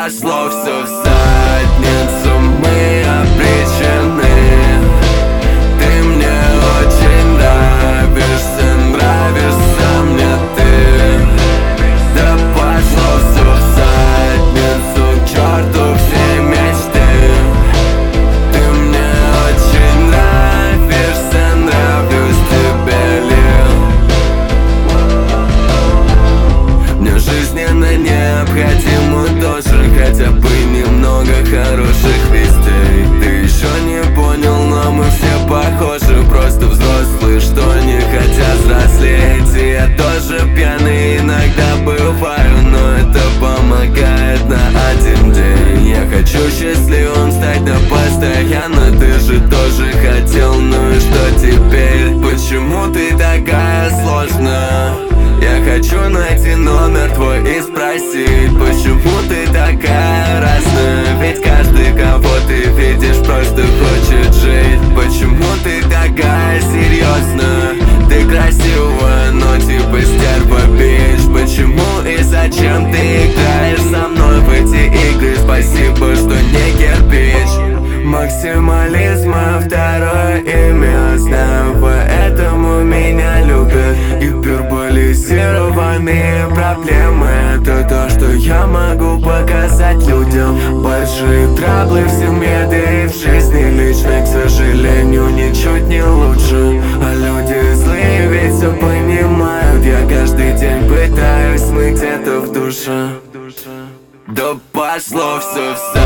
пошло все в задницу, мы обречены. Ты мне очень нравишься, нравишься мне ты. Да пошло все в задницу, к черту все мечты. Ты мне очень нравишься, нравлюсь тебе ли. Мне жизненно необходимо тоже хотя бы немного хороших вестей. Ты еще не понял, но мы все похожи, просто взрослые, что не хотят взрослеть. И я тоже пьяный иногда бываю, но это помогает на один день. Я хочу счастливым стать, да постоянно. Ты же тоже хотел, ну и что теперь? Почему ты такая сложная? Я хочу найти номер твой и спросить, почему ты такая разная? Ведь каждый, кого ты видишь, просто хочет жить. Почему ты такая серьезная? Ты красивая, но типа стерва, бич. Почему и зачем ты играешь со мной в эти игры? Спасибо, что не кирпич. Максимализм — второе имя, знаю, поэтому меня любят. Гиперболизированные проблемы — это то, что я могу показать людям. Большие траблы в семье, да и в жизни личной, к сожалению, ничуть не лучше. А люди злые ведь все понимают. Я каждый день пытаюсь смыть это в душе. Да пошло все в